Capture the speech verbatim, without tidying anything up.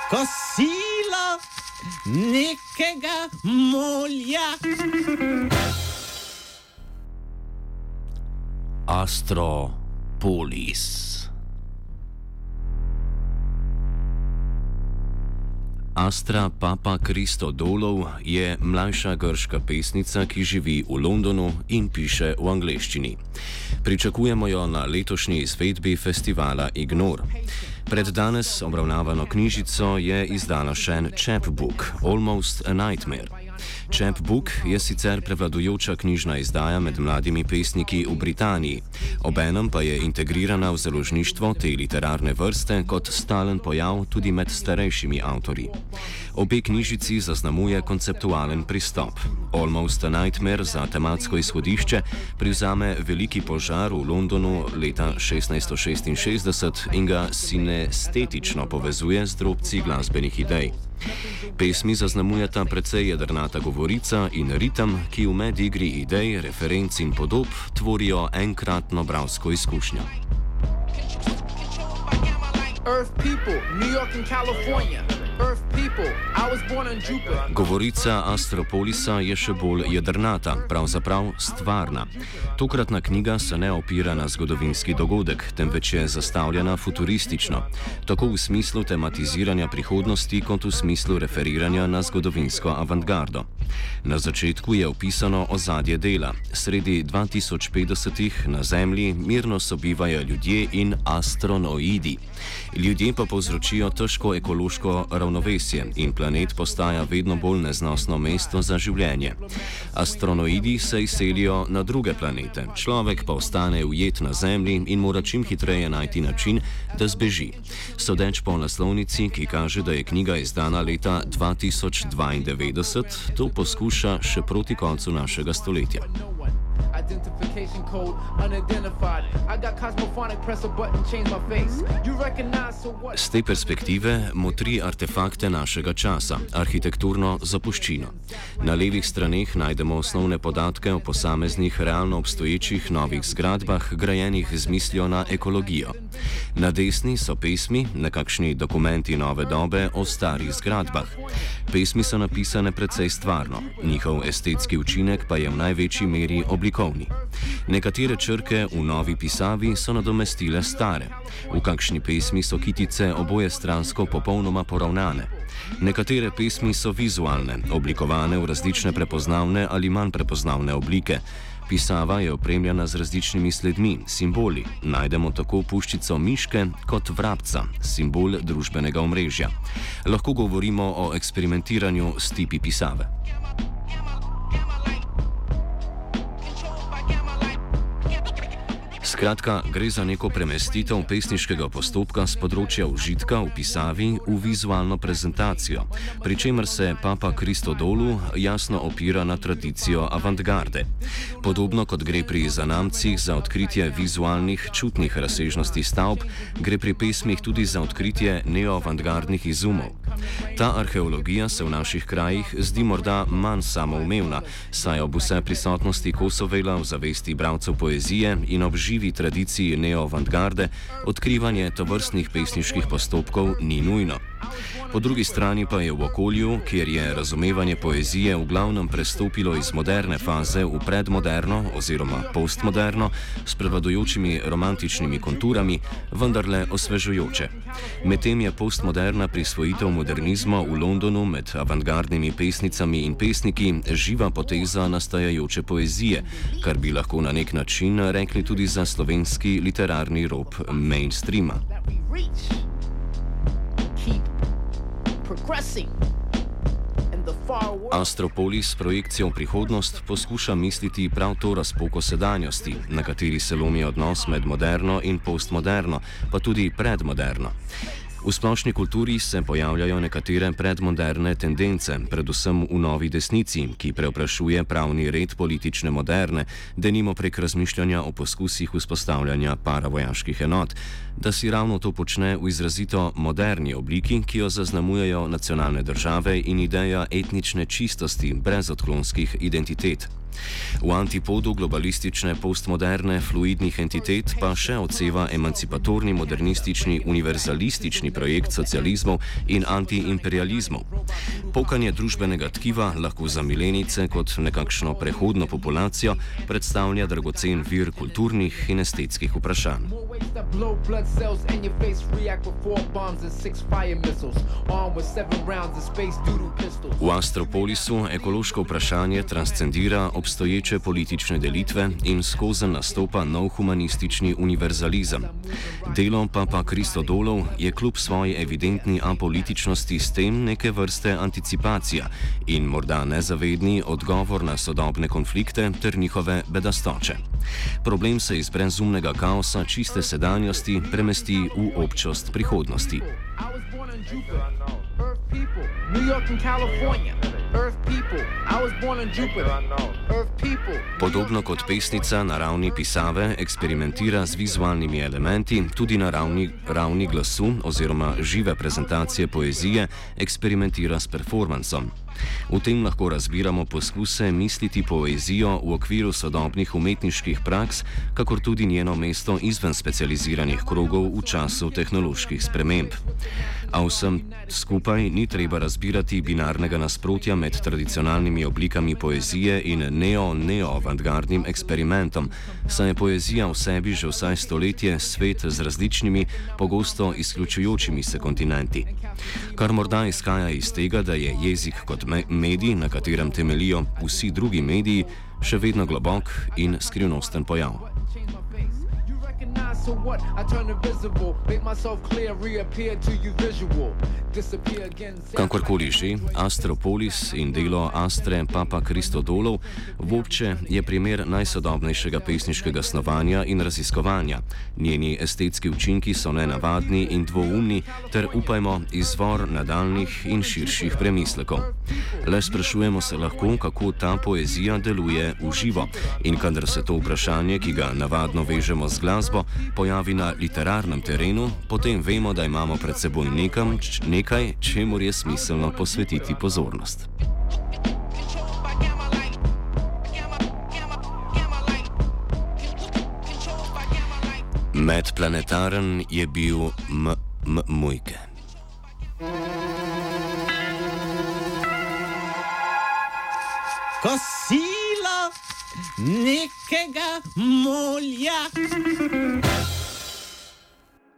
kosilo nekega molja. Astropolis. Astra Papakristodolou je mlajša grška pesnica, ki živi v Londonu in piše v angleščini. Pričakujemo jo na letošnji izvedbi festivala Ignore. Pred danes obravnavano knjižico je izdala še en chapbook, Almost a Nightmare. Chapbook je sicer prevladujoča knjižna izdaja med mladimi pesniki v Britaniji, obenem pa je integrirana v založništvo te literarne vrste kot stalen pojav tudi med starejšimi avtorji. Obe knjižici zaznamuje konceptualen pristop. Almost a Nightmare za tematsko izhodišče privzame veliki požar v Londonu leta šestnajststo šestinšestdeset in ga sinestetično povezuje z drobci glasbenih idej. Pesmi zaznamujeta precej jedrnata govorica in ritem, ki v medigri idej, referenc in podob tvorijo enkratno bralsko izkušnjo. Earth people, New York and California. Earth people, I was born on Jupiter. Govorica Astropolisa je še bolj jedrnata, pravzaprav stvarna. Tokratna knjiga se ne opira na zgodovinski dogodek, temveč je zastavljena futuristično, tako v smislu tematiziranja prihodnosti, kot v smislu referiranja na zgodovinsko avantgardo. Na začetku je opisano ozadje dela. Sredi dva tisoč petdesetih na Zemlji mirno sobivajo ljudje in astronoidi. Ljudje pa povzročijo težko ekološko ravnovesje in planet postaja vedno bolj neznosno mesto za življenje. Astronoidi se izselijo na druge planete, človek pa ostane ujet na Zemlji in mora čim hitreje najti način, da zbeži. Sodeč po naslovnici, ki kaže, da je knjiga izdana leta dva tisoč dvaindevetdeset, to poskuša še proti koncu našega stoletja. Identification code unidentified. I got cosmophonic, press a button, change my face. You recognize so what? Z te perspektive motri artefakte našega časa, arhitekturno zapuščino. Na levih straneh najdemo osnovne podatke o posameznih realno obstoječih novih zgradbah, grajenih z mislijo na ekologijo. Na desni so pesmi, nekakšni dokumenti nove dobe o starih zgradbah. Pesmi so napisane precej stvarno, njihov estetski učinek pa je v največji meri oblikovni. Nekatere črke v novi pisavi so nadomestile stare. V kakšni pesmi so kitice oboje stransko popolnoma poravnane. Nekatere pesmi so vizualne, oblikovane v različne prepoznavne ali manj prepoznavne oblike. Pisava je opremljena z različnimi sledmi, simboli. Najdemo tako puščico miške kot vrabca, simbol družbenega omrežja. Lahko govorimo o eksperimentiranju s tipi pisave. Skratka, gre za neko premestitev pesniškega postopka z področja užitka v pisavi v vizualno prezentacijo, pri čemer se Papakristodolou jasno opira na tradicijo avantgarde. Podobno kot gre pri zanamcih za odkritje vizualnih, čutnih razsežnosti stavb, gre pri pesmih tudi za odkritje neoavantgardnih izumov. Ta arheologija se v naših krajih zdi morda manj samoumevna, saj ob vse prisotnosti Kosovela v zavesti bralcev poezije in ob živi tradiciji neoavantgarde odkrivanje tovrstnih pesniških postopkov ni nujno. Po drugi strani pa je v okolju, kjer je razumevanje poezije v glavnem prestopilo iz moderne faze v predmoderno oziroma postmoderno s prevladujočimi romantičnimi konturami, vendarle osvežujoče. Medtem je postmoderna prisvojitev modernizma v Londonu med avantgardnimi pesnicami in pesniki živa poteza nastajajoče poezije, kar bi lahko na nek način rekli tudi za slovenski literarni rob mainstreama. Astropolis s projekcijo v prihodnost poskuša misliti prav to razpoko sedanjosti, na kateri se lomi odnos med moderno in postmoderno, pa tudi predmoderno. V splošni kulturi se pojavljajo nekatere predmoderne tendence, predvsem v novi desnici, ki preoprašuje pravni red politične moderne, denimo prek razmišljanja o poskusih vzpostavljanja paravojaških enot, da si ravno to počne v izrazito moderni obliki, ki jo zaznamujejo nacionalne države in ideja etnične čistosti brez odklonskih identitet. V antipodu globalistične postmoderne fluidnih entitet pa še odseva emancipatorni modernistični univerzalistični projekt socializmov in antiimperializmov. Pokanje družbenega tkiva lahko za milenice kot nekakšno prehodno populacijo predstavlja dragocen vir kulturnih in estetskih vprašanj. V Astropolisu ekološko vprašanje transcendira obstoječe politične delitve in skozenj nastopa nov humanistični univerzalizem. Delo Papa Christodolov je kljub svoji evidentni apolitičnosti s tem neke vrste anticipacija in morda nezavedni odgovor na sodobne konflikte ter njihove bedastoče. Problem se iz brezumnega kaosa čiste sedanjosti premesti v občost prihodnosti. Podobno kot pesnica na ravni pisave eksperimentira z vizualnimi elementi, tudi na ravni, ravni glasu oziroma žive prezentacije poezije eksperimentira s performansom. V tem lahko razbiramo poskuse misliti poezijo v okviru sodobnih umetniških praks, kakor tudi njeno mesto izven specializiranih krogov v času tehnoloških sprememb. A vsem skupaj ni treba razbirati binarnega nasprotja med tradicionalnimi oblikami poezije in neo-neo-avantgardnim eksperimentom, saj je poezija v sebi že vsaj stoletje svet z različnimi, pogosto izključujočimi se kontinenti. Kar morda izhaja iz tega, da je jezik kot medij, na katerem temelijo vsi drugi mediji, še vedno globok in skrivnosten pojav. Kakorkoli že, Astropolis in delo Astre Papa Christodolov vobče je primer najsodobnejšega pesniškega snovanja in raziskovanja. Njeni estetski učinki so nenavadni in dvoumni ter, upajmo, izvor nadaljnih in širših premislekov. Le sprašujemo se lahko, kako ta poezija deluje v živo in kadar se to vprašanje, ki ga navadno vežemo z glasbo, pojavi na literarnem terenu, potem vemo, da imamo pred seboj nekam, nekaj, čemur je smiselno posvetiti pozornost. Medplanetaren je bil M. M. Mujke. Kosilo nekega mulja.